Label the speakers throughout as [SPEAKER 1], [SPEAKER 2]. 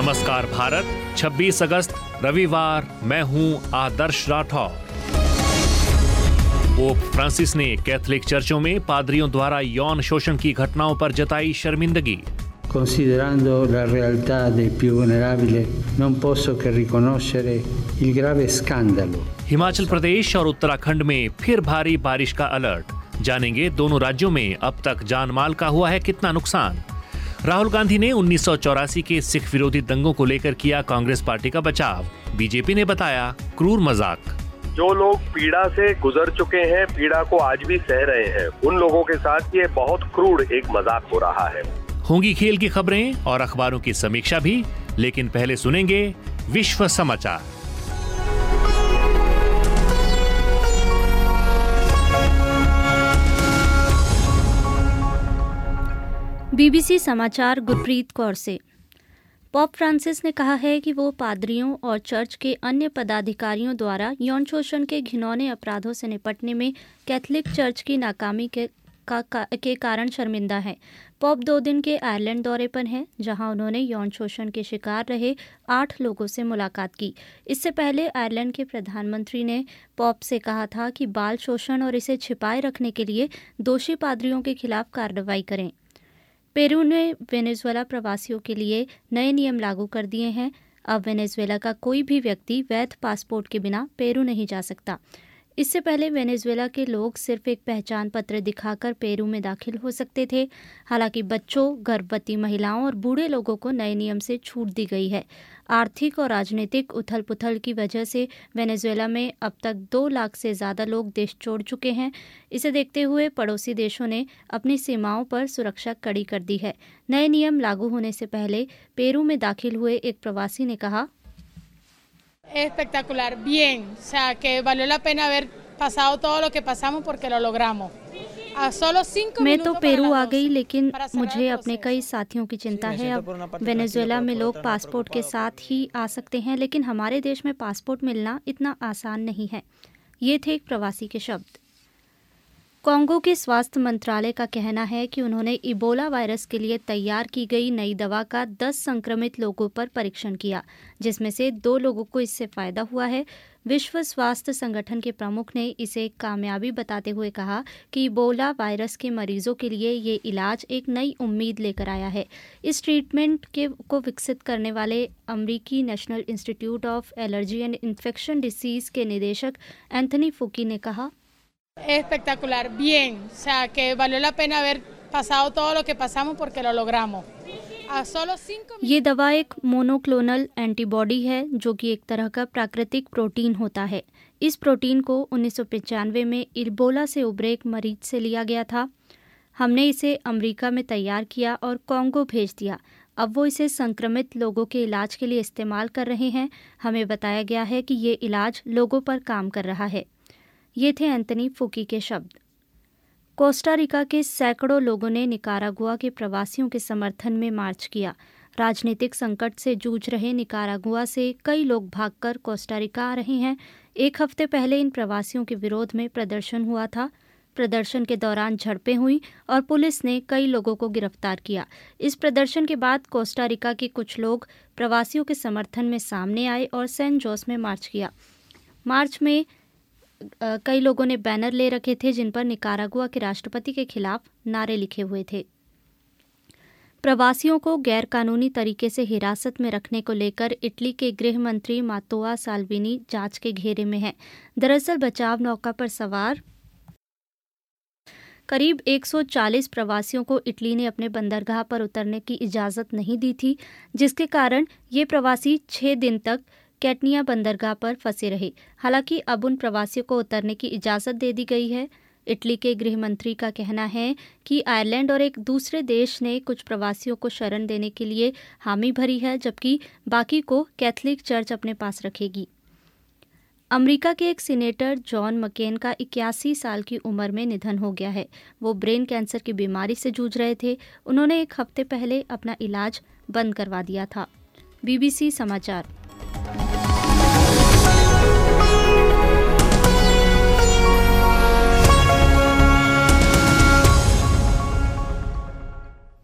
[SPEAKER 1] नमस्कार भारत, 26 अगस्त रविवार। मैं हूं आदर्श राठौर। पोप फ्रांसिस ने कैथोलिक चर्चों में पादरियों द्वारा यौन शोषण की घटनाओं पर जताई शर्मिंदगी।
[SPEAKER 2] Considerando la realtà dei più vulnerabili, non posso che riconoscere il grave scandalo.
[SPEAKER 1] Himachal Pradesh और उत्तराखंड में फिर भारी बारिश का अलर्ट। जानेंगे दोनों राज्यों में अब तक जानमाल का हुआ है कितना नुकसान। राहुल गांधी ने 1984 के सिख विरोधी दंगों को लेकर किया कांग्रेस पार्टी का बचाव। बीजेपी ने बताया क्रूर मजाक।
[SPEAKER 3] जो लोग पीड़ा से गुजर चुके हैं, पीड़ा को आज भी सह रहे हैं, उन लोगों के साथ ये बहुत क्रूर एक मजाक हो रहा है।
[SPEAKER 1] होंगी खेल की खबरें और अखबारों की समीक्षा भी, लेकिन पहले सुनेंगे विश्व समाचार।
[SPEAKER 4] बीबीसी समाचार गुरप्रीत कौर से। पोप फ्रांसिस ने कहा है कि वो पादरियों और चर्च के अन्य पदाधिकारियों द्वारा यौन शोषण के घिनौने अपराधों से निपटने में कैथोलिक चर्च की नाकामी के कारण शर्मिंदा है। पोप 2 दिन के आयरलैंड दौरे पर हैं, जहां उन्होंने यौन शोषण के शिकार रहे 8 लोगों से मुलाकात की। इससे पहले आयरलैंड के प्रधानमंत्री ने पोप से कहा था कि बाल शोषण और इसे छिपाए रखने के लिए दोषी पादरियों के खिलाफ कार्रवाई करें। पेरू ने वेनेजुएला प्रवासियों के लिए नए नियम लागू कर दिए हैं। अब वेनेजुएला का कोई भी व्यक्ति वैध पासपोर्ट के बिना पेरू नहीं जा सकता। इससे पहले वेनेजुएला के लोग सिर्फ एक पहचान पत्र दिखाकर पेरू में दाखिल हो सकते थे। हालांकि बच्चों, गर्भवती महिलाओं और बूढ़े लोगों को नए नियम से छूट दी गई है। आर्थिक और राजनीतिक उथल पुथल की वजह से वेनेजुएला में अब तक 2 लाख से ज़्यादा लोग देश छोड़ चुके हैं। इसे देखते हुए पड़ोसी देशों ने अपनी सीमाओं पर सुरक्षा कड़ी कर दी है। नए नियम लागू होने से पहले पेरू में दाखिल हुए एक प्रवासी ने कहा,
[SPEAKER 5] espectacular, bien, o sea que valió la pena haber pasado todo lo que pasamos porque lo logramos. A solo 5
[SPEAKER 4] मैं तो पेरू आ गई, लेकिन मुझे अपने कई साथियों की चिंता है। अब वेनेजुएला में लोग पासपोर्ट के साथ ही आ सकते हैं, लेकिन हमारे देश में पासपोर्ट मिलना इतना आसान नहीं है। ये थे एक प्रवासी के शब्द। कांगो के स्वास्थ्य मंत्रालय का कहना है कि उन्होंने इबोला वायरस के लिए तैयार की गई नई दवा का 10 संक्रमित लोगों पर परीक्षण किया, जिसमें से 2 लोगों को इससे फायदा हुआ है। विश्व स्वास्थ्य संगठन के प्रमुख ने इसे एक कामयाबी बताते हुए कहा कि इबोला वायरस के मरीजों के लिए ये इलाज एक नई उम्मीद लेकर आया है। इस ट्रीटमेंट को विकसित करने वाले अमेरिकी national institute of allergy and infection disease के निदेशक एंथनी फुकी ने कहा,
[SPEAKER 5] espectacular, bien, o sea que valió la pena haber pasado todo lo que pasamos porque lo logramos. A solo 5
[SPEAKER 4] ये दवा एक मोनोक्लोनल एंटीबॉडी है, जो कि एक तरह का प्राकृतिक प्रोटीन होता है। इस प्रोटीन को 1995 में इबोला से उभरे एक मरीज से लिया गया था। हमने इसे अमेरिका में तैयार किया और कांगो भेज दिया। अब वो इसे संक्रमित लोगों के इलाज के लिए इस्तेमाल कर रहे हैं। हमें बताया गया है कि ये इलाज लोगों पर काम कर रहा है। ये थे एंथनी फुकी के शब्द। कोस्टा रिका के सैकड़ों लोगों ने निकारागुआ के प्रवासियों के समर्थन में मार्च किया। राजनीतिक संकट से जूझ रहे निकारागुआ से कई लोग भागकर कोस्टा रिका आ रहे हैं। 1 हफ्ते पहले इन प्रवासियों के विरोध में प्रदर्शन हुआ था। प्रदर्शन के दौरान झड़पें हुई और पुलिस ने कई लोगों को गिरफ्तार किया। इस प्रदर्शन के बाद कोस्टा रिका के कुछ लोग प्रवासियों के समर्थन में सामने आए और सैन जोस में मार्च किया। मार्च में कई लोगों ने बैनर ले रखे थे, जिन पर निकारागुआ के राष्ट्रपति के खिलाफ नारे लिखे हुए थे। प्रवासियों को गैरकानूनी तरीके से हिरासत में रखने को लेकर इटली के गृह मंत्री मात्तेओ साल्विनी जांच के घेरे में हैं। दरअसल बचाव नौका पर सवार करीब 140 प्रवासियों को इटली ने अपने बंदरगाह पर उतरने की इजाज़त नहीं दी थी, जिसके कारण ये प्रवासी 6 दिन तक कैटनिया बंदरगाह पर फंसे रहे। हालांकि अब उन प्रवासियों को उतरने की इजाज़त दे दी गई है। इटली के गृह मंत्री का कहना है कि आयरलैंड और एक दूसरे देश ने कुछ प्रवासियों को शरण देने के लिए हामी भरी है, जबकि बाकी को कैथोलिक चर्च अपने पास रखेगी। अमेरिका के एक सीनेटर जॉन मकेन का 81 साल की उम्र में निधन हो गया है। वो ब्रेन कैंसर की बीमारी से जूझ रहे थे। उन्होंने 1 हफ्ते पहले अपना इलाज बंद करवा दिया था। बीबीसी समाचार।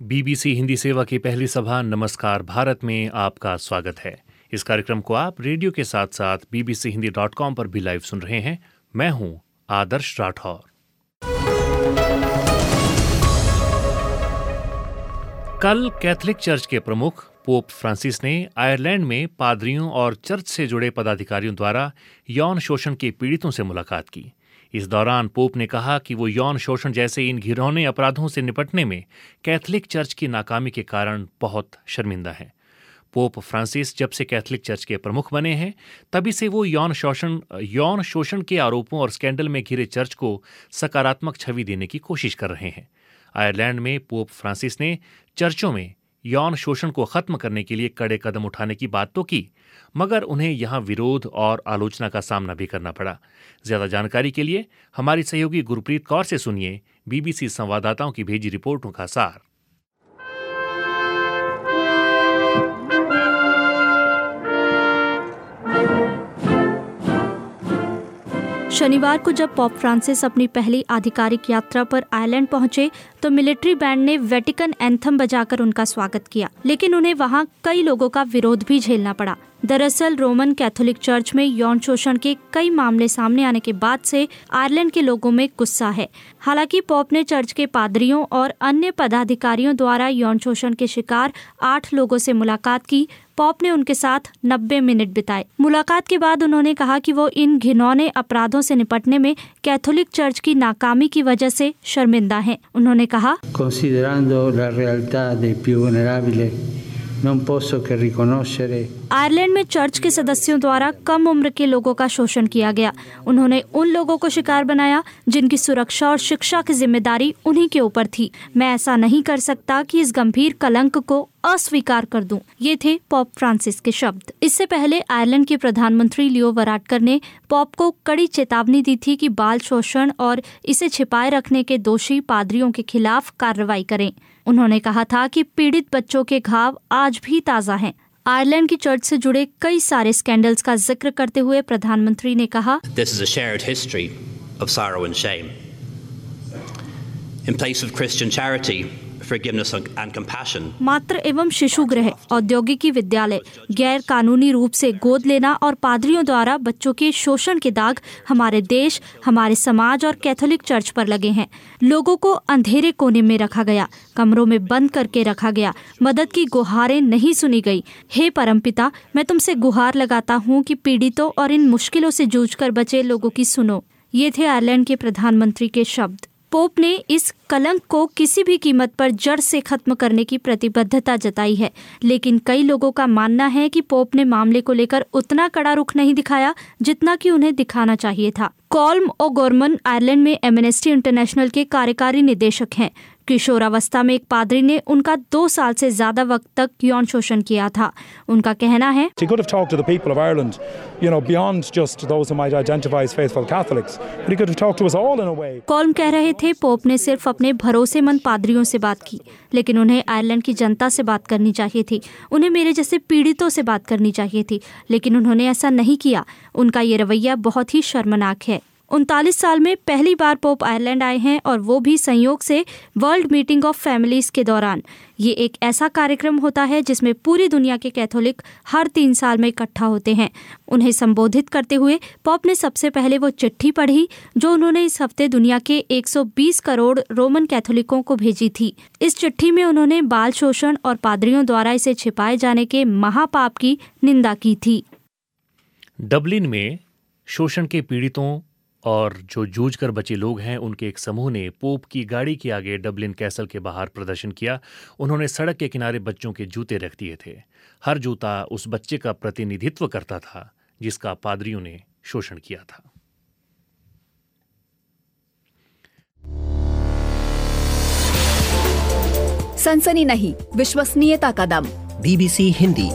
[SPEAKER 1] बीबीसी हिंदी सेवा की पहली सभा नमस्कार भारत में आपका स्वागत है। इस कार्यक्रम को आप रेडियो के साथ साथ bbchindi.com पर भी लाइव सुन रहे हैं। मैं हूं आदर्श राठौर। कल कैथोलिक चर्च के प्रमुख पोप फ्रांसिस ने आयरलैंड में पादरियों और चर्च से जुड़े पदाधिकारियों द्वारा यौन शोषण के पीड़ितों से मुलाकात की। इस दौरान पोप ने कहा कि वो यौन शोषण जैसे इन घिनौने अपराधों से निपटने में कैथोलिक चर्च की नाकामी के कारण बहुत शर्मिंदा हैं। पोप फ्रांसिस जब से कैथोलिक चर्च के प्रमुख बने हैं तभी से वो यौन शोषण के आरोपों और स्कैंडल में घिरे चर्च को सकारात्मक छवि देने की कोशिश कर रहे हैं। आयरलैंड में पोप फ्रांसिस ने चर्चों में यौन शोषण को खत्म करने के लिए कड़े कदम उठाने की बात तो की, मगर उन्हें यहां विरोध और आलोचना का सामना भी करना पड़ा। ज्यादा जानकारी के लिए हमारी सहयोगी गुरप्रीत कौर से सुनिए बीबीसी संवाददाताओं की भेजी रिपोर्टों का सार।
[SPEAKER 4] शनिवार को जब पोप फ्रांसिस अपनी पहली आधिकारिक यात्रा पर आयरलैंड पहुंचे तो मिलिट्री बैंड ने वेटिकन एंथम बजाकर उनका स्वागत किया, लेकिन उन्हें वहां कई लोगों का विरोध भी झेलना पड़ा। दरअसल रोमन कैथोलिक चर्च में यौन शोषण के कई मामले सामने आने के बाद से आयरलैंड के लोगों में गुस्सा है। हालांकि पोप ने चर्च के पादरियों और अन्य पदाधिकारियों द्वारा यौन शोषण के शिकार 8 लोगों से मुलाकात की। पोप ने उनके साथ 90 मिनट बिताए। मुलाकात के बाद उन्होंने कहा कि वो इन घिनौने अपराधों से निपटने में कैथोलिक चर्च की नाकामी की वजह से शर्मिंदा हैं। उन्होंने कहा,
[SPEAKER 2] Considerando la realtà dei più vulnerabili, non posso che riconoscere।
[SPEAKER 4] Ireland में चर्च के सदस्यों द्वारा कम उम्र के लोगों का शोषण किया गया। उन्होंने उन लोगों को शिकार बनाया जिनकी सुरक्षा और शिक्षा की जिम्मेदारी उन्हीं के ऊपर थी। मैं ऐसा नहीं कर सकता कि इस गंभीर कलंक को अस्वीकार कर दूं। ये थे पोप फ्रांसिस के शब्द। इससे पहले आयरलैंड के प्रधानमंत्री लियो वराडकर ने पोप को कड़ी चेतावनी दी थी कि बाल शोषण और इसे छिपाए रखने के दोषी पादरियों के खिलाफ कार्रवाई करें। उन्होंने कहा था कि पीड़ित बच्चों के घाव आज भी ताज़ा हैं। आयरलैंड की चर्च से जुड़े कई सारे स्कैंडल्स का जिक्र करते हुए प्रधानमंत्री ने कहा,
[SPEAKER 6] This is a shared history of sorrow and shame. In place of Christian charity, forgiveness and compassion.
[SPEAKER 4] मातृ एवं शिशु गृह, औद्योगिकी विद्यालय, गैर कानूनी रूप से गोद लेना और पादरियों द्वारा बच्चों के शोषण के दाग हमारे देश, हमारे समाज और कैथोलिक चर्च पर लगे हैं। लोगों को अंधेरे कोने में रखा गया, कमरों में बंद करके रखा गया, मदद की गुहारें नहीं सुनी गई। हे परमपिता, मैं तुमसे गुहार लगाता हूँ कि पीड़ितों और इन मुश्किलों से जूझकर बचे लोगों की सुनो। ये थे आयरलैंड के प्रधानमंत्री के शब्द। पोप ने इस कलंक को किसी भी कीमत पर जड़ से खत्म करने की प्रतिबद्धता जताई है, लेकिन कई लोगों का मानना है कि पोप ने मामले को लेकर उतना कड़ा रुख नहीं दिखाया जितना कि उन्हें दिखाना चाहिए था। कॉल्म ओ'गोर्मन आयरलैंड में एमनेस्टी इंटरनेशनल के कार्यकारी निदेशक हैं। किशोरावस्था में एक पादरी ने उनका 2 साल से ज्यादा वक्त तक यौन शोषण किया था। उनका कहना है,
[SPEAKER 7] He could have talked to the people of Ireland, beyond just those who might identify as faithful Catholics, but he could have talked to us all in a way.
[SPEAKER 4] कॉल्म कह रहे थे, पोप ने सिर्फ अपने भरोसेमंद पादरियों से बात की, लेकिन उन्हें आयरलैंड की जनता से बात करनी चाहिए थी। उन्हें मेरे जैसे पीड़ितों से बात करनी चाहिए थी, लेकिन उन्होंने ऐसा नहीं किया। उनका ये रवैया बहुत ही शर्मनाक है। 39 साल में पहली बार पोप आयरलैंड आए हैं और वो भी संयोग से वर्ल्ड मीटिंग ऑफ फैमिलीज के दौरान। ये एक ऐसा कार्यक्रम होता है जिसमें पूरी दुनिया के कैथोलिक हर 3 साल में इकट्ठा होते हैं। उन्हें संबोधित करते हुए पोप ने सबसे पहले वो चिट्ठी पढ़ी जो उन्होंने इस हफ्ते दुनिया के 120 करोड़ रोमन कैथोलिकों को भेजी थी। इस चिट्ठी में उन्होंने बाल शोषण और पादरियों द्वारा इसे छिपाए जाने के महापाप की निंदा की थी।
[SPEAKER 1] डबलिन में शोषण के पीड़ितों और जो जूझकर बचे लोग हैं उनके एक समूह ने पोप की गाड़ी के आगे डबलिन कैसल के बाहर प्रदर्शन किया। उन्होंने सड़क के किनारे बच्चों के जूते रख दिए थे। हर जूता उस बच्चे का प्रतिनिधित्व करता था जिसका पादरियों ने शोषण किया था।
[SPEAKER 8] सनसनी नहीं, विश्वसनीयता का दम।
[SPEAKER 9] बीबीसी हिंदी।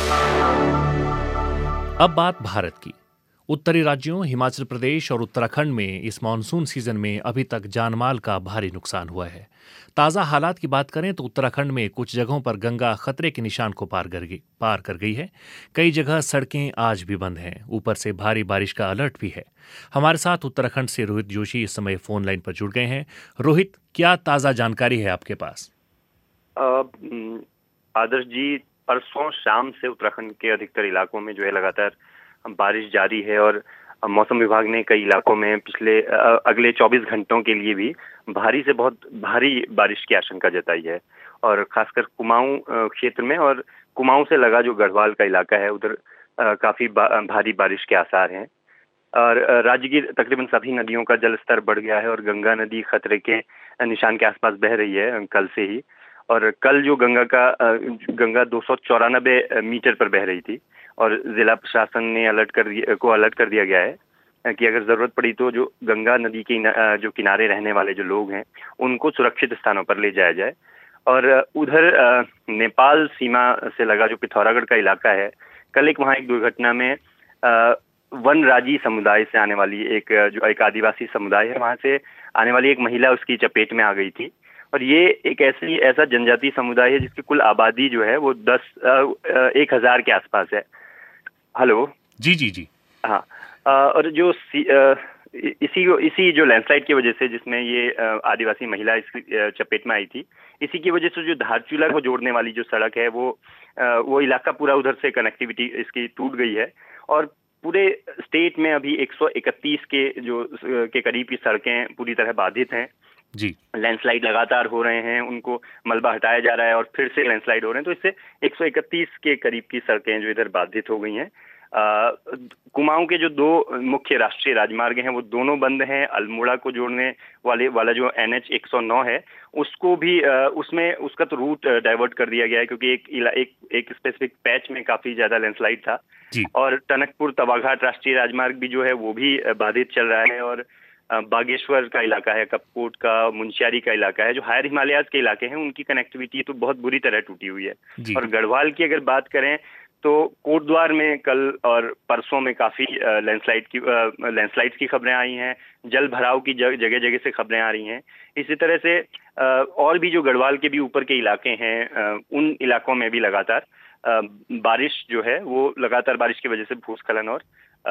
[SPEAKER 1] अब बात भारत की। उत्तरी राज्यों हिमाचल प्रदेश और उत्तराखंड में इस मानसून सीजन में अभी तक जानमाल का भारी नुकसान हुआ है। ताज़ा हालात की बात करें तो उत्तराखंड में कुछ जगहों पर गंगा खतरे के निशान को पार कर गई है। कई जगह सड़कें आज भी बंद हैं। ऊपर से भारी बारिश का अलर्ट भी है। हमारे साथ उत्तराखंड से रोहित जोशी इस समय फोन लाइन पर जुड़ गए हैं। रोहित, क्या ताज़ा जानकारी है आपके पास?
[SPEAKER 9] आदर्श जी, परसों शाम से उत्तराखंड के अधिकतर इलाकों में जो है लगातार बारिश जारी है और मौसम विभाग ने कई इलाकों में अगले 24 घंटों के लिए भी भारी से बहुत भारी बारिश की आशंका जताई है। और खासकर कुमाऊं क्षेत्र में और कुमाऊं से लगा जो गढ़वाल का इलाका है उधर काफी भारी बारिश के आसार हैं। और राज्य की तकरीबन सभी नदियों का जल स्तर बढ़ गया है और गंगा नदी खतरे के निशान के आसपास बह रही है कल से ही। और कल जो गंगा 294 मीटर पर बह रही थी और जिला प्रशासन ने अलर्ट कर दिया गया है कि अगर जरूरत पड़ी तो जो गंगा नदी के जो किनारे रहने वाले जो लोग हैं उनको सुरक्षित स्थानों पर ले जाया जाए। और उधर नेपाल सीमा से लगा जो पिथौरागढ़ का इलाका है, कल वहाँ एक दुर्घटना में वनराजी समुदाय से आने वाली एक आदिवासी समुदाय है, वहां से आने वाली एक महिला उसकी चपेट में आ गई थी। और ये एक ऐसा जनजातीय समुदाय है जिसकी कुल आबादी जो है वो 1,000 के आसपास है। हेलो जी। हाँ, और जो इसी जो लैंडस्लाइड की वजह से जिसमें ये आदिवासी महिला इसकी चपेट में आई थी, इसी की वजह से जो धारचूला को जोड़ने वाली जो सड़क है वो इलाका पूरा उधर से कनेक्टिविटी इसकी टूट गई है। और पूरे स्टेट में अभी 131 के करीब की सड़कें पूरी तरह बाधित हैं जी। लैंडस्लाइड लगातार हो रहे हैं, उनको मलबा हटाया जा रहा है और फिर से लैंडस्लाइड हो रहे हैं, तो इससे 131 के करीब की सड़कें जो इधर बाधित हो गई हैं। कुमाऊं के जो 2 मुख्य राष्ट्रीय राजमार्ग हैं वो दोनों बंद हैं। अल्मोड़ा को जोड़ने वाला जो NH 109 है उसको भी उसका तो रूट डाइवर्ट कर दिया गया है क्योंकि एक स्पेसिफिक पैच में काफी ज्यादा लैंडस्लाइड था। और टनकपुर तवाघाट राष्ट्रीय राजमार्ग भी जो है वो भी बाधित चल रहा है। और बागेश्वर का इलाका है, कपकोट का, मुंशियारी का इलाका है, जो हायर हिमालयाज के इलाके हैं उनकी कनेक्टिविटी तो बहुत बुरी तरह टूटी हुई है। और गढ़वाल की अगर बात करें तो कोटद्वार में कल और परसों में काफी लैंडस्लाइड्स की खबरें आई हैं, जल भराव की जगह जगह से खबरें आ रही हैं। इसी तरह से और भी जो गढ़वाल के भी ऊपर के इलाके हैं उन इलाकों में भी लगातार बारिश जो है वो लगातार बारिश की वजह से भूस्खलन और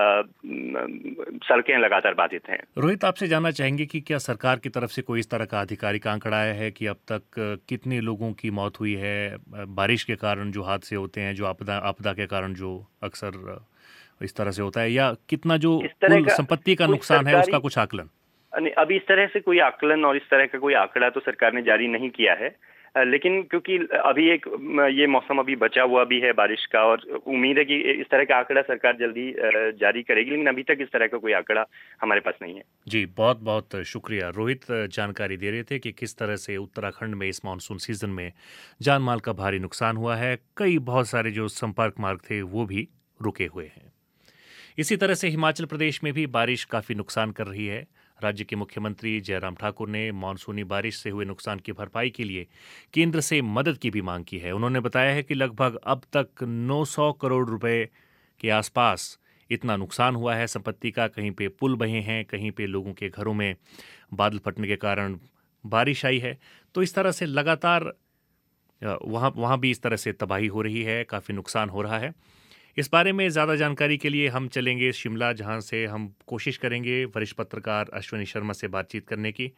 [SPEAKER 9] सड़कें लगातार बाधित हैं।
[SPEAKER 1] रोहित, आपसे जानना चाहेंगे कि क्या सरकार की तरफ से कोई इस तरह का आधिकारिक आंकड़ा आया है कि अब तक कितने लोगों की मौत हुई है बारिश के कारण जो हादसे होते हैं, जो आपदा के कारण जो अक्सर इस तरह से होता है, या कितना जो संपत्ति का नुकसान है उसका कुछ आकलन?
[SPEAKER 9] अभी इस तरह से कोई आकलन और इस तरह का कोई आंकड़ा तो सरकार ने जारी नहीं किया है, लेकिन क्योंकि अभी ये मौसम अभी बचा हुआ भी है बारिश का और उम्मीद है कि इस तरह का आंकड़ा सरकार जल्दी जारी करेगी, लेकिन अभी तक इस तरह का कोई आंकड़ा हमारे पास नहीं है।
[SPEAKER 1] जी, बहुत बहुत शुक्रिया। रोहित जानकारी दे रहे थे कि किस तरह से उत्तराखंड में इस मानसून सीजन में जान माल का भारी नुकसान हुआ है। बहुत सारे जो संपर्क मार्ग थे वो भी रुके हुए हैं। इसी तरह से हिमाचल प्रदेश में भी बारिश काफ़ी नुकसान कर रही है। राज्य के मुख्यमंत्री जयराम ठाकुर ने मानसूनी बारिश से हुए नुकसान की भरपाई के लिए केंद्र से मदद की भी मांग की है। उन्होंने बताया है कि लगभग अब तक 900 करोड़ रुपए के आसपास इतना नुकसान हुआ है संपत्ति का। कहीं पे पुल बहे हैं, कहीं पे लोगों के घरों में बादल फटने के कारण बारिश आई है। तो इस तरह से लगातार वहाँ भी इस तरह से तबाही हो रही है, काफ़ी नुकसान हो रहा है। इस बारे में ज़्यादा जानकारी के लिए हम चलेंगे शिमला, जहां से हम कोशिश करेंगे वरिष्ठ पत्रकार अश्विनी शर्मा से बातचीत करने की।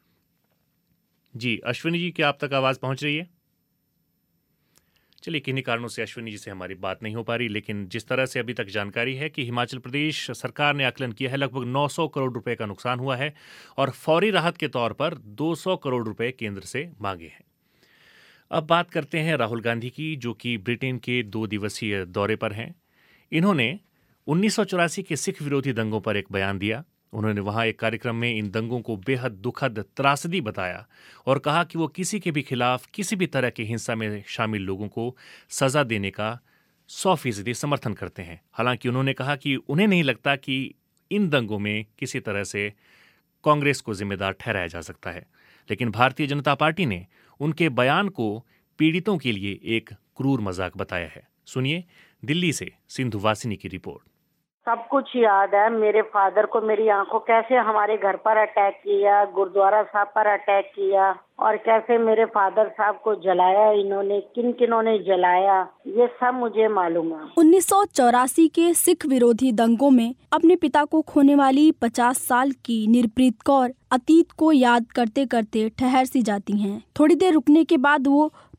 [SPEAKER 1] जी अश्विनी जी, क्या आप तक आवाज़ पहुंच रही है? चलिए, किन्हीं कारणों से अश्विनी जी से हमारी बात नहीं हो पा रही, लेकिन जिस तरह से अभी तक जानकारी है कि हिमाचल प्रदेश सरकार ने आकलन किया है लगभग 900 करोड़ रुपए का नुकसान हुआ है और फौरी राहत के तौर पर 200 करोड़ रुपए केंद्र से मांगे हैं। अब बात करते हैं राहुल गांधी की, जो कि ब्रिटेन के 2 दिवसीय दौरे पर हैं। इन्होंने 1984 के सिख विरोधी दंगों पर एक बयान दिया। उन्होंने वहां एक कार्यक्रम में इन दंगों को बेहद दुखद त्रासदी बताया और कहा कि वो किसी के भी खिलाफ किसी भी तरह की हिंसा में शामिल लोगों को सजा देने का 100% समर्थन करते हैं। हालांकि उन्होंने कहा कि उन्हें नहीं लगता कि इन दंगों में किसी तरह से कांग्रेस को जिम्मेदार ठहराया जा सकता है, लेकिन भारतीय जनता पार्टी ने उनके बयान को पीड़ितों के लिए एक क्रूर मजाक बताया है। सुनिए दिल्ली से सिंधु वासिनी की रिपोर्ट।
[SPEAKER 10] सब कुछ याद है। मेरे फादर को मेरी आंखों कैसे हमारे घर पर अटैक किया, गुरुद्वारा साहब पर अटैक किया और कैसे मेरे फादर साहब को जलाया इन्होंने, किन किनों ने जलाया, ये सब मुझे मालूम है।
[SPEAKER 11] 1984 के सिख विरोधी दंगों में अपने पिता को खोने वाली 50 साल की निरप्रीत कौर अतीत को याद करते करते ठहर सी जाती हैं। थोड़ी देर रुकने के बाद वो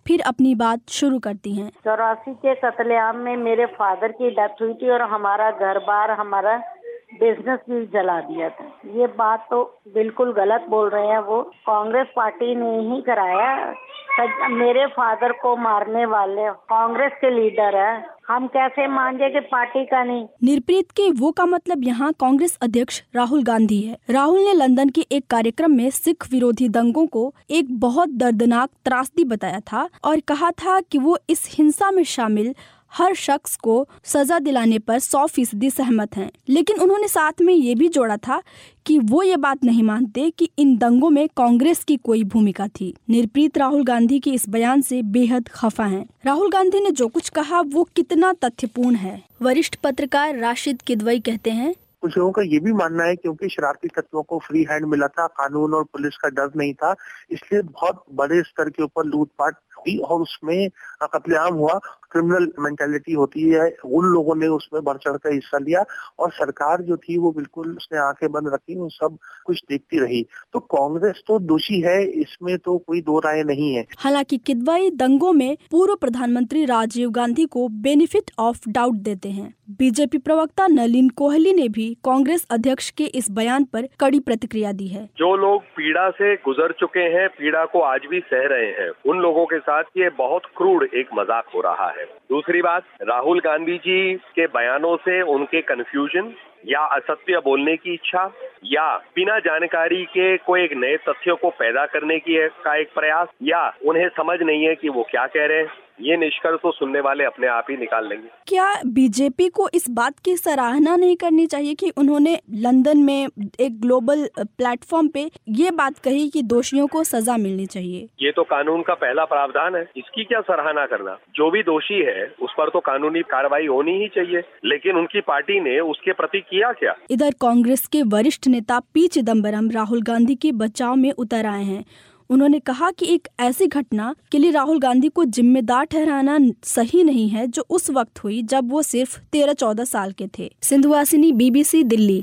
[SPEAKER 11] फिर अपनी बात शुरू करती हैं।
[SPEAKER 10] 84 के कत्लेआम में मेरे फादर की डेथ हुई थी और हमारा घर बार, हमारा बिजनेस भी जला दिया था। ये बात तो बिल्कुल गलत बोल रहे हैं वो। कांग्रेस पार्टी ने ही कराया। मेरे फादर को मारने वाले कांग्रेस के लीडर है, हम कैसे माने कि पार्टी का नहीं।
[SPEAKER 11] निरप्रीत के वो का मतलब यहाँ कांग्रेस अध्यक्ष राहुल गांधी है। राहुल ने लंदन के एक कार्यक्रम में सिख विरोधी दंगों को एक बहुत दर्दनाक त्रासदी बताया था और कहा था कि वो इस हिंसा में शामिल हर शख्स को सजा दिलाने पर 100% सहमत हैं। लेकिन उन्होंने साथ में ये भी जोड़ा था कि वो ये बात नहीं मानते कि इन दंगों में कांग्रेस की कोई भूमिका थी। निरप्रीत राहुल गांधी के इस बयान से बेहद खफा हैं। राहुल गांधी ने जो कुछ कहा वो कितना तथ्यपूर्ण है, वरिष्ठ पत्रकार राशिद किदवई कहते हैं।
[SPEAKER 12] कुछ लोगों का ये भी मानना है क्योंकि शरारती तत्वों को फ्री हैंड मिला था, कानून और पुलिस का डर नहीं था, इसलिए बहुत बड़े स्तर के ऊपर लूटपाट हुई और उसमें कत्लेआम हुआ। क्रिमिनल मेंटालिटी होती है, उन लोगों ने उसमें बढ़ चढ़ कर हिस्सा लिया और सरकार जो थी वो बिल्कुल उसने आंखें बंद रखी, वो सब कुछ देखती रही। तो कांग्रेस तो दोषी है, इसमें तो कोई दो राय नहीं है।
[SPEAKER 11] हालांकि किदवई दंगों में पूर्व प्रधानमंत्री राजीव गांधी को बेनिफिट ऑफ डाउट देते हैं। बीजेपी प्रवक्ता नलिन कोहली ने भी कांग्रेस अध्यक्ष के इस बयान पर कड़ी प्रतिक्रिया दी है।
[SPEAKER 3] जो लोग पीड़ा से गुजर चुके हैं, पीड़ा को आज भी सह रहे हैं, उन लोगों के साथ ये बहुत क्रूर एक मजाक हो रहा है। दूसरी बात, राहुल गांधी जी के बयानों से उनके कंफ्यूजन या असत्य बोलने की इच्छा या बिना जानकारी के कोई एक नए तथ्यों को पैदा करने का एक प्रयास या उन्हें समझ नहीं है कि वो क्या कह रहे हैं, ये निष्कर्ष तो सुनने वाले अपने आप ही निकाल लेंगे।
[SPEAKER 11] क्या बीजेपी को इस बात की सराहना नहीं करनी चाहिए कि उन्होंने लंदन में एक ग्लोबल प्लेटफॉर्म पे ये बात कही कि दोषियों को सजा मिलनी चाहिए?
[SPEAKER 3] ये तो कानून का पहला प्रावधान है, इसकी क्या सराहना करना। जो भी दोषी है उस पर तो कानूनी कार्रवाई होनी ही चाहिए, लेकिन उनकी पार्टी ने उसके प्रति किया क्या?
[SPEAKER 11] इधर कांग्रेस के वरिष्ठ नेता पी चिदम्बरम राहुल गांधी के बचाव में उतर आए हैं। उन्होंने कहा कि एक ऐसी घटना के लिए राहुल गांधी को जिम्मेदार ठहराना सही नहीं है जो उस वक्त हुई जब वो सिर्फ 13-14 साल के थे। सिंधुवासिनी, BBC दिल्ली।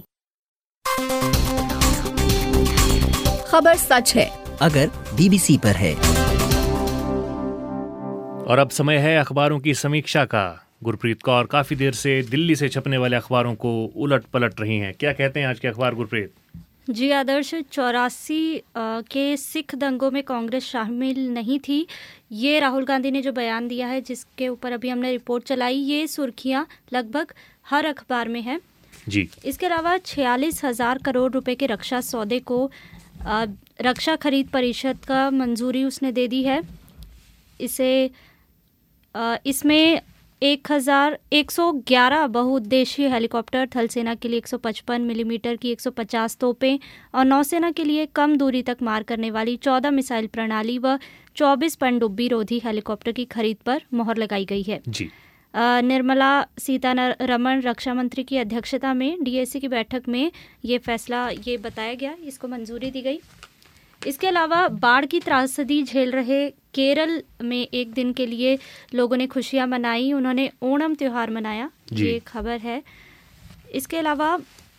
[SPEAKER 8] खबर सच है
[SPEAKER 13] अगर BBC पर है।
[SPEAKER 1] और अब समय है अखबारों की समीक्षा का। गुरप्रीत कौर काफी देर से दिल्ली से छपने वाले अखबारों को उलट पलट रही हैं। क्या कहते हैं आज के अखबार, गुरप्रीत?
[SPEAKER 4] जी आदर्श, 84 के सिख दंगों में कांग्रेस शामिल नहीं थी, ये राहुल गांधी ने जो बयान दिया है जिसके ऊपर अभी हमने रिपोर्ट चलाई, ये सुर्खियां लगभग हर अखबार में है
[SPEAKER 1] जी।
[SPEAKER 4] इसके अलावा 46,000 करोड़ रुपए के रक्षा सौदे को रक्षा खरीद परिषद का मंजूरी उसने दे दी है। इसमें 1,111 बहुउद्देशीय हेलीकॉप्टर, थल सेना के लिए 155 मिलीमीटर की 150 तोपें और नौसेना के लिए कम दूरी तक मार करने वाली 14 मिसाइल प्रणाली व 24 पनडुब्बी रोधी हेलीकॉप्टर की खरीद पर मोहर लगाई गई है
[SPEAKER 1] जी।
[SPEAKER 4] निर्मला सीतारमण रक्षा मंत्री की अध्यक्षता में DAC की बैठक में ये फैसला बताया गया, इसको मंजूरी दी गई। इसके अलावा बाढ़ की त्रासदी झेल रहे केरल में एक दिन के लिए लोगों ने खुशियां मनाई, उन्होंने ओणम त्योहार मनाया, ये खबर है। इसके अलावा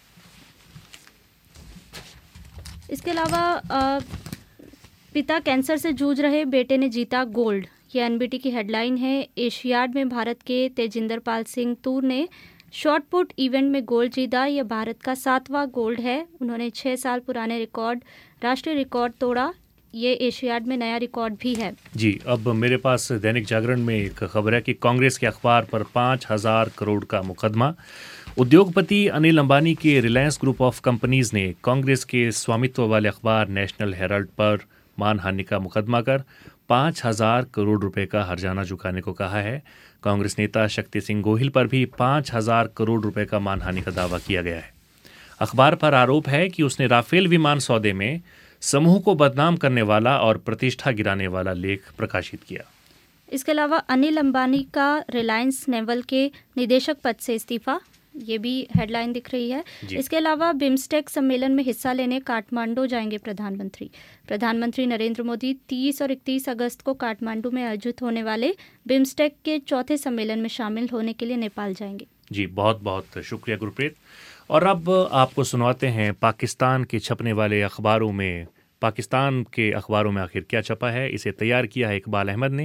[SPEAKER 4] पिता कैंसर से जूझ रहे, बेटे ने जीता गोल्ड, ये NBT की हेडलाइन है। एशियाड में भारत के तेजिंदर पाल सिंह तूर ने शॉटपुट इवेंट में गोल्ड जीता, यह भारत का 7वां गोल्ड है। उन्होंने 6 साल पुराने राष्ट्रीय रिकॉर्ड तोड़ा, ये एशियाड में नया रिकॉर्ड भी है
[SPEAKER 1] जी। अब मेरे पास दैनिक जागरण में एक खबर है कि कांग्रेस के अखबार पर 5,000 करोड़ का मुकदमा। उद्योगपति अनिल अंबानी के रिलायंस ग्रुप ऑफ कंपनीज ने कांग्रेस के स्वामित्व वाले अखबार नेशनल हेराल्ड पर मानहानि का मुकदमा कर 5,000 करोड़ रुपए का हर्जाना चुकाने को कहा है। कांग्रेस नेता शक्ति सिंह गोहिल पर भी 5,000 करोड़ रुपए का मानहानि का दावा किया गया है। अखबार पर आरोप है कि उसने राफेल विमान सौदे में समूह को बदनाम करने वाला और प्रतिष्ठा गिराने वाला लेख प्रकाशित किया।
[SPEAKER 4] इसके अलावा अनिल अंबानी का रिलायंस नेवल के निदेशक पद से इस्तीफा, ये भी हेडलाइन दिख रही है। इसके अलावा बिम्स्टेक सम्मेलन में हिस्सा लेने काठमांडू जाएंगे प्रधानमंत्री नरेंद्र मोदी 30 और 31 अगस्त को काठमांडू में आयोजित होने वाले बिम्स्टेक के 4थे सम्मेलन में शामिल होने के लिए नेपाल जाएंगे।
[SPEAKER 1] जी, बहुत बहुत शुक्रिया गुरप्रीत। और अब आपको सुनाते हैं पाकिस्तान के छपने वाले अखबारों में, पाकिस्तान के अखबारों में आखिर क्या छपा है। इसे तैयार किया है इकबाल अहमद ने,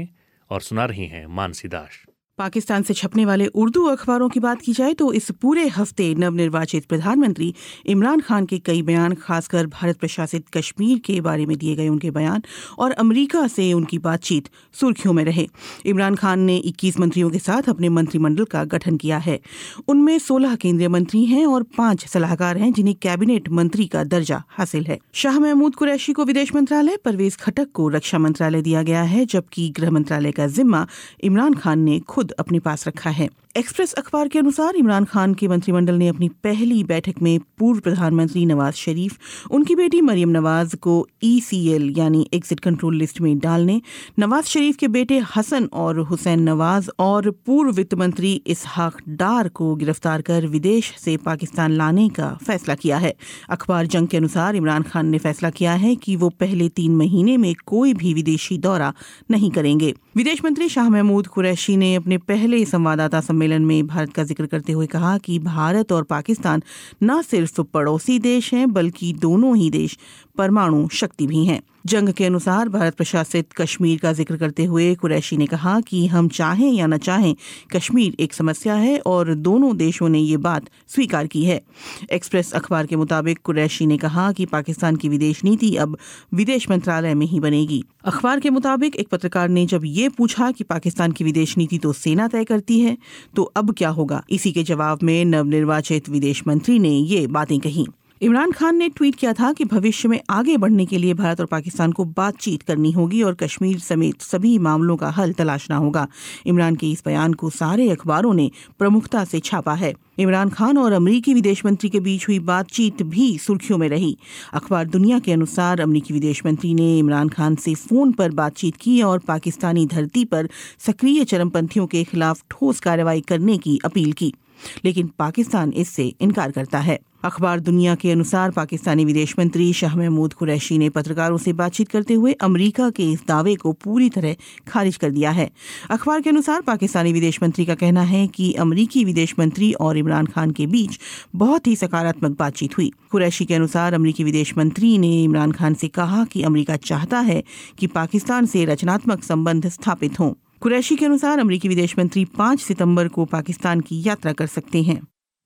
[SPEAKER 1] और सुना रही हैं मानसी दास।
[SPEAKER 14] पाकिस्तान से छपने वाले उर्दू अखबारों की बात की जाए तो इस पूरे हफ्ते नवनिर्वाचित प्रधानमंत्री इमरान खान के कई बयान, खासकर भारत प्रशासित कश्मीर के बारे में दिए गए उनके बयान और अमेरिका से उनकी बातचीत सुर्खियों में रहे। इमरान खान ने 21 मंत्रियों के साथ अपने मंत्रिमंडल का गठन किया है। उनमें 16 केंद्रीय मंत्री हैं और 5 सलाहकार हैं जिन्हें कैबिनेट मंत्री का दर्जा हासिल है। शाह महमूद कुरैशी को विदेश मंत्रालय, परवेज खटक को रक्षा मंत्रालय दिया गया है, जबकि गृह मंत्रालय का जिम्मा इमरान खान ने खुद अपने पास रखा है। एक्सप्रेस अखबार के अनुसार इमरान खान के मंत्रिमंडल ने अपनी पहली बैठक में पूर्व प्रधानमंत्री नवाज शरीफ, उनकी बेटी मरियम नवाज को ECL यानी एग्जिट कंट्रोल लिस्ट में डालने, नवाज शरीफ के बेटे हसन और हुसैन नवाज और पूर्व वित्त मंत्री इसहाक डार को गिरफ्तार कर विदेश से पाकिस्तान लाने का फैसला किया है। अखबार जंग के अनुसार इमरान खान ने फैसला किया है कि वो पहले 3 महीने में कोई भी विदेशी दौरा नहीं करेंगे। विदेश मंत्री शाह महमूद कुरैशी ने अपने पहले संवाददाता सम्मेलन में भारत का जिक्र करते हुए कहा कि भारत और पाकिस्तान न सिर्फ पड़ोसी देश हैं बल्कि दोनों ही देश परमाणु शक्ति भी हैं। जंग के अनुसार भारत प्रशासित कश्मीर का जिक्र करते हुए कुरैशी ने कहा कि हम चाहें या न चाहें कश्मीर एक समस्या है और दोनों देशों ने ये बात स्वीकार की है। एक्सप्रेस अखबार के मुताबिक कुरैशी ने कहा कि पाकिस्तान की विदेश नीति अब विदेश मंत्रालय में ही बनेगी। अखबार के मुताबिक एक पत्रकार ने जब ये पूछा कि पाकिस्तान की विदेश नीति तो सेना तय करती है, तो अब क्या होगा, इसी के जवाब में नवनिर्वाचित विदेश मंत्री ने ये बातें कही। इमरान खान ने ट्वीट किया था कि भविष्य में आगे बढ़ने के लिए भारत और पाकिस्तान को बातचीत करनी होगी और कश्मीर समेत सभी मामलों का हल तलाशना होगा। इमरान के इस बयान को सारे अखबारों ने प्रमुखता से छापा है। इमरान खान और अमेरिकी विदेश मंत्री के बीच हुई बातचीत भी सुर्खियों में रही। अखबार दुनिया के अनुसार अमेरिकी विदेश मंत्री ने इमरान खान से फोन पर बातचीत की और पाकिस्तानी धरती पर सक्रिय चरमपंथियों के खिलाफ ठोस कार्रवाई करने की अपील की, लेकिन पाकिस्तान इससे इनकार करता है। अखबार दुनिया के अनुसार पाकिस्तानी विदेश मंत्री शाह महमूद कुरैशी ने पत्रकारों से बातचीत करते हुए अमेरिका के इस दावे को पूरी तरह खारिज कर दिया है। अखबार के अनुसार पाकिस्तानी विदेश मंत्री का कहना है कि अमेरिकी विदेश मंत्री और इमरान खान के बीच बहुत ही सकारात्मक बातचीत हुई। कुरैशी के अनुसार अमेरिकी विदेश मंत्री ने इमरान खान से कहा कि अमेरिका चाहता है कि पाकिस्तान से रचनात्मक संबंध स्थापित हों। कुरैशी के अनुसार अमेरिकी विदेश मंत्री 5 सितंबर को पाकिस्तान की यात्रा कर सकते हैं।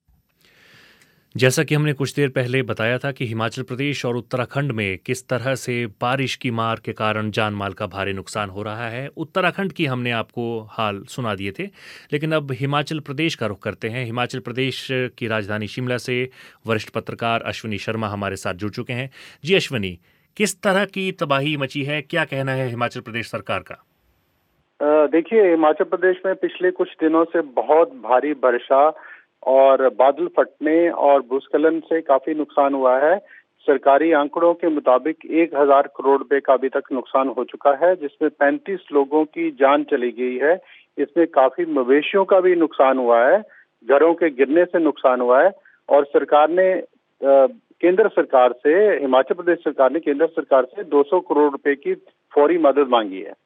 [SPEAKER 1] जैसा कि हमने कुछ देर पहले बताया था कि हिमाचल प्रदेश और उत्तराखंड में किस तरह से बारिश की मार के कारण जान माल का भारी नुकसान हो रहा है। उत्तराखंड की हमने आपको हाल सुना दिए थे, लेकिन अब हिमाचल प्रदेश का रुख करते हैं। हिमाचल प्रदेश की राजधानी शिमला से वरिष्ठ पत्रकार अश्विनी शर्मा हमारे साथ जुड़ चुके हैं। जी अश्विनी, किस तरह की तबाही मची है, क्या कहना है हिमाचल प्रदेश सरकार का?
[SPEAKER 15] देखिए, हिमाचल प्रदेश में पिछले कुछ दिनों से बहुत भारी वर्षा और बादल फटने और भूस्खलन से काफी नुकसान हुआ है। सरकारी आंकड़ों के मुताबिक 1000 करोड़ रुपए का अभी तक नुकसान हो चुका है, जिसमें 35 लोगों की जान चली गई है। इसमें काफी मवेशियों का भी नुकसान हुआ है, घरों के गिरने से नुकसान हुआ है और सरकार ने केंद्र सरकार से, हिमाचल प्रदेश सरकार ने केंद्र सरकार से 200 करोड़ रुपए की फौरी मदद मांगी है।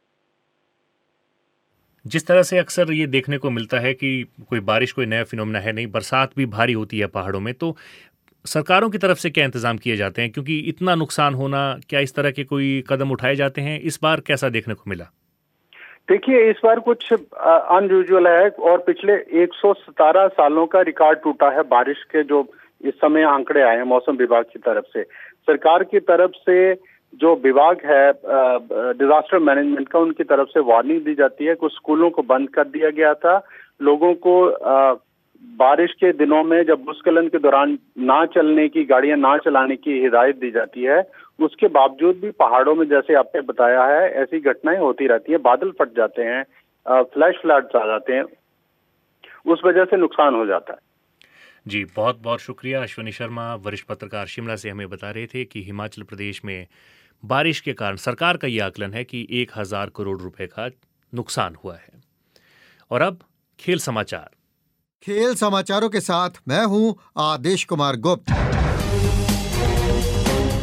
[SPEAKER 1] जिस तरह से अक्सर ये देखने को मिलता है कि कोई बारिश कोई नया फिनोमेना है नहीं, बरसात भी भारी होती है पहाड़ों में, तो सरकारों की तरफ से क्या इंतजाम किए जाते हैं? क्योंकि इतना नुकसान होना, क्या इस तरह के कोई कदम उठाए जाते हैं? इस बार कैसा देखने को मिला?
[SPEAKER 15] देखिए, इस बार कुछ अनयूजुअल है और पिछले 117 सालों का रिकॉर्ड टूटा है बारिश के, जो इस समय आंकड़े आए हैं मौसम विभाग की तरफ से। सरकार की तरफ से जो विभाग है डिजास्टर मैनेजमेंट का, उनकी तरफ से वार्निंग दी जाती है। कुछ स्कूलों को बंद कर दिया गया था। लोगों को बारिश के दिनों में जब भूस्खलन के दौरान ना चलने की, गाड़ियां ना चलाने की हिदायत दी जाती है। उसके बावजूद भी पहाड़ों में, जैसे आपने बताया है, ऐसी घटनाएं होती रहती हैं। बादल फट जाते हैं, फ्लैश फ्लड्स आ जाते हैं, उस वजह से नुकसान हो जाता है।
[SPEAKER 1] जी, बहुत बहुत शुक्रिया। अश्विनी शर्मा, वरिष्ठ पत्रकार, शिमला से हमें बता रहे थे कि हिमाचल प्रदेश में बारिश के कारण सरकार का यह आकलन है कि 1000 करोड़ रुपए का नुकसान हुआ है। और अब खेल समाचार।
[SPEAKER 16] खेल समाचारों के साथ मैं हूं आदेश कुमार गुप्त।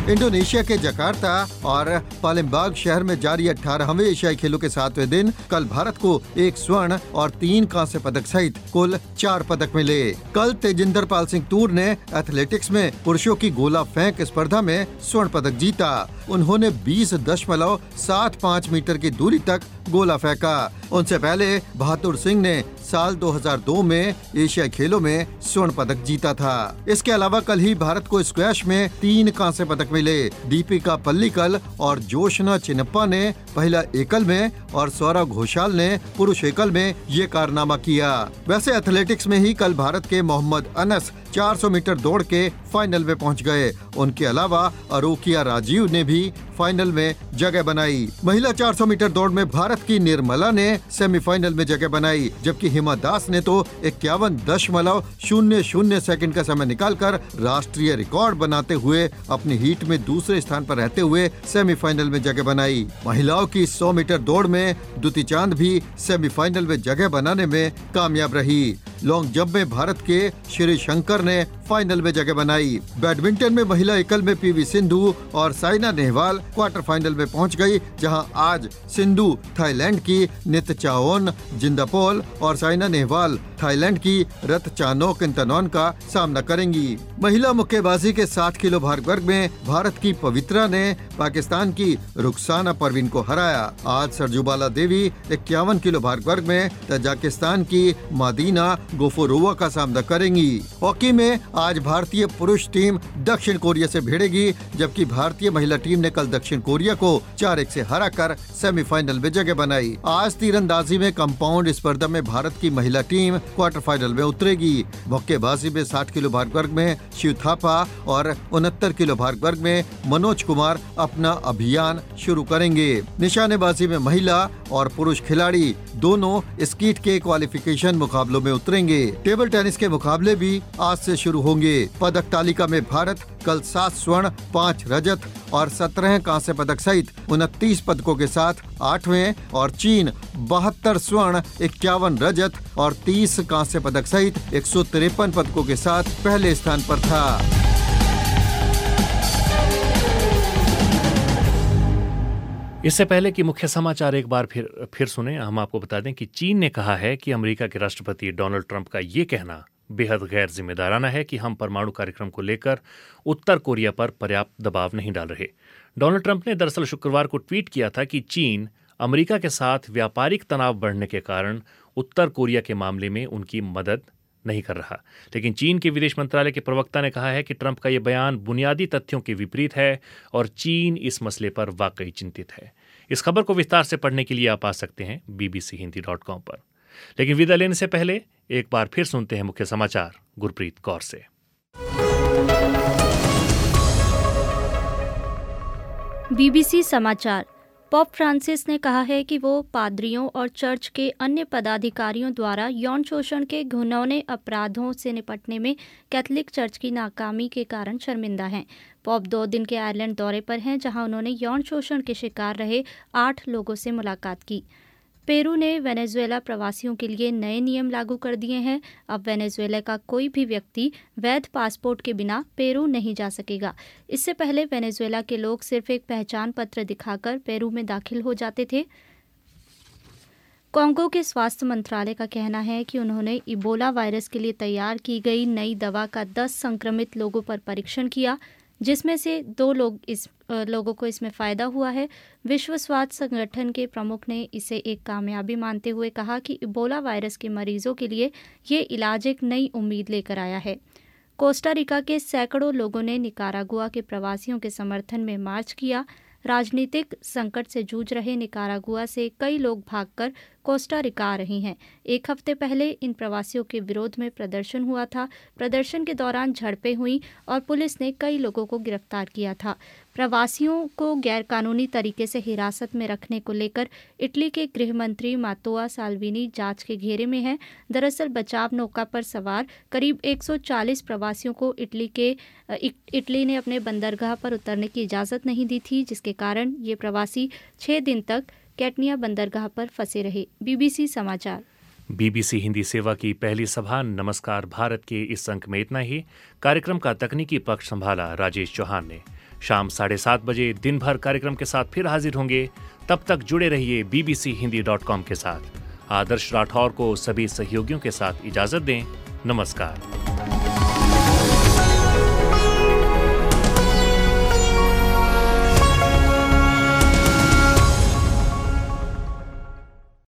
[SPEAKER 16] इंडोनेशिया के जकार्ता और पालेमबांग शहर में जारी 18वें एशियाई खेलों के 7वें दिन कल भारत को 1 स्वर्ण और 3 कांस्य पदक सहित कुल 4 पदक मिले। कल तेजिंदर पाल सिंह तूर ने एथलेटिक्स में पुरुषों की गोला फेंक स्पर्धा में स्वर्ण पदक जीता। उन्होंने 20.75 मीटर की दूरी तक गोला फेंका। उनसे पहले बहादुर सिंह ने साल 2002 में एशियाई खेलों में स्वर्ण पदक जीता था। इसके अलावा कल ही भारत को स्क्वैश में 3 कांस्य पदक मिले। दीपिका पल्लिकल और जोशना चिन्नप्पा ने महिला एकल में और सौरव घोषाल ने पुरुष एकल में ये कारनामा किया। वैसे एथलेटिक्स में ही कल भारत के मोहम्मद अनस 400 मीटर दौड़ के फाइनल में पहुंच गए। उनके अलावा अरोकिया राजीव ने भी फाइनल में जगह बनाई। महिला 400 मीटर दौड़ में भारत की निर्मला ने सेमीफाइनल में जगह बनाई, जबकि हिमा दास ने तो 51.00 सेकंड का समय निकालकर राष्ट्रीय रिकॉर्ड बनाते हुए अपनी हीट में दूसरे स्थान पर रहते हुए सेमीफाइनल में जगह बनाई। महिलाओं की 100 मीटर दौड़ में दुती चांद भी सेमीफाइनल में जगह बनाने में कामयाब रही। लॉन्ग जंप में भारत के श्री शंकर ने फाइनल में जगह बनाई। बैडमिंटन में महिला एकल में पीवी सिंधु और साइना नेहवाल क्वार्टर फाइनल में पहुंच गई, जहां आज सिंधु थाईलैंड की नितचाओन जिंदापोल और साइना नेहवाल थाईलैंड की रतचानोक इंतनॉन का सामना करेंगी। महिला मुक्केबाजी के 60 किलो भार वर्ग में भारत की पवित्रा ने पाकिस्तान की रुखसाना परवीन को हराया। आज सरजुबाला देवी 51 किलो भार वर्ग में तजाकिस्तान की मादीना गोफोरोवा का सामना करेंगी। हॉकी में आज भारतीय पुरुष टीम दक्षिण कोरिया से भिड़ेगी, जबकि भारतीय महिला टीम ने कल दक्षिण कोरिया को 4-1 से हराकर सेमीफाइनल में जगह बनाई। आज तीरंदाजी में कंपाउंड स्पर्धा में भारत की महिला टीम क्वार्टर फाइनल में उतरेगी। मुक्केबाजी में 60 किलो भार वर्ग में शिव थापा और 69 किलो भार वर्ग में मनोज कुमार अपना अभियान शुरू करेंगे। निशानेबाजी में महिला और पुरुष खिलाड़ी दोनों स्कीट के क्वालिफिकेशन मुकाबलों में उतरेंगे। टेबल टेनिस के मुकाबले भी आज से शुरू होंगे। पदक तालिका में भारत कल 7 स्वर्ण, 5 रजत और 17 कांस्य पदक सहित 29 पदकों के साथ 8वें और चीन 72 स्वर्ण, 51 रजत और 30 कांस्य पदक सहित 153 पदकों के साथ पहले स्थान पर था।
[SPEAKER 1] इससे पहले कि मुख्य समाचार एक बार फिर सुने, हम आपको बता दें कि चीन ने कहा है कि अमेरिका के राष्ट्रपति डोनाल्ड ट्रंप का ये कहना बेहद गैर जिम्मेदाराना है कि हम परमाणु कार्यक्रम को लेकर उत्तर कोरिया पर पर्याप्त दबाव नहीं डाल रहे। डोनाल्ड ट्रंप ने दरअसल शुक्रवार को ट्वीट किया था कि चीन अमेरिका के साथ व्यापारिक तनाव बढ़ने के कारण उत्तर कोरिया के मामले में उनकी मदद नहीं कर रहा। लेकिन चीन के विदेश मंत्रालय के प्रवक्ता ने कहा है कि ट्रंप का यह बयान बुनियादी तथ्यों के विपरीत है और चीन इस मसले पर वाकई चिंतित है। इस खबर को विस्तार से पढ़ने के लिए आप आ सकते हैं bbchindi.com पर। लेकिन विदा लेने से पहले एक बार फिर सुनते हैं मुख्य समाचार गुरप्रीत कौर से।
[SPEAKER 4] BBC समाचार। पोप फ्रांसिस ने कहा है कि वो पादरियों और चर्च के अन्य पदाधिकारियों द्वारा यौन शोषण के घिनौने अपराधों से निपटने में कैथोलिक चर्च की नाकामी के कारण शर्मिंदा हैं। पोप 2 दिन के आयरलैंड दौरे पर हैं, जहां उन्होंने यौन शोषण के शिकार रहे 8 लोगों से मुलाकात की। पेरू ने वेनेजुएला प्रवासियों के लिए नए नियम लागू कर दिए हैं। अब वेनेजुएला का कोई भी व्यक्ति वैध पासपोर्ट के बिना पेरू नहीं जा सकेगा। इससे पहले वेनेजुएला के लोग सिर्फ एक पहचान पत्र दिखाकर पेरू में दाखिल हो जाते थे। कांगो के स्वास्थ्य मंत्रालय का कहना है कि उन्होंने इबोला वायरस के लिए तैयार की गई नई दवा का 10 संक्रमित लोगों पर परीक्षण किया, जिसमें से 2 लोगों को इसमें फ़ायदा हुआ है। विश्व स्वास्थ्य संगठन के प्रमुख ने इसे एक कामयाबी मानते हुए कहा कि इबोला वायरस के मरीजों के लिए ये इलाज एक नई उम्मीद लेकर आया है। कोस्टा रिका के सैकड़ों लोगों ने निकारागुआ के प्रवासियों के समर्थन में मार्च किया। राजनीतिक संकट से जूझ रहे निकारागुआ से कई लोग भागकर कोस्टा रिका आ रहे हैं। एक हफ्ते पहले इन प्रवासियों के विरोध में प्रदर्शन हुआ था। प्रदर्शन के दौरान झड़पें हुई और पुलिस ने कई लोगों को गिरफ्तार किया था। प्रवासियों को गैरकानूनी तरीके से हिरासत में रखने को लेकर इटली के गृह मंत्री मात्तेओ साल्विनी जांच के घेरे में हैं। दरअसल बचाव नौका पर सवार करीब 140 प्रवासियों को इटली ने अपने बंदरगाह पर उतरने की इजाज़त नहीं दी थी, जिसके कारण ये प्रवासी 6 दिन तक कैटनिया बंदरगाह पर फंसे रहे। BBC समाचार।
[SPEAKER 1] BBC हिंदी सेवा की पहली सभा नमस्कार भारत के इस अंक में इतना ही। कार्यक्रम का तकनीकी पक्ष संभाला राजेश चौहान ने। शाम 7:30 बजे दिन भर कार्यक्रम के साथ फिर हाजिर होंगे। तब तक जुड़े रहिए bbchindi.com के साथ। आदर्श राठौर को सभी सहयोगियों के साथ इजाजत दें। नमस्कार।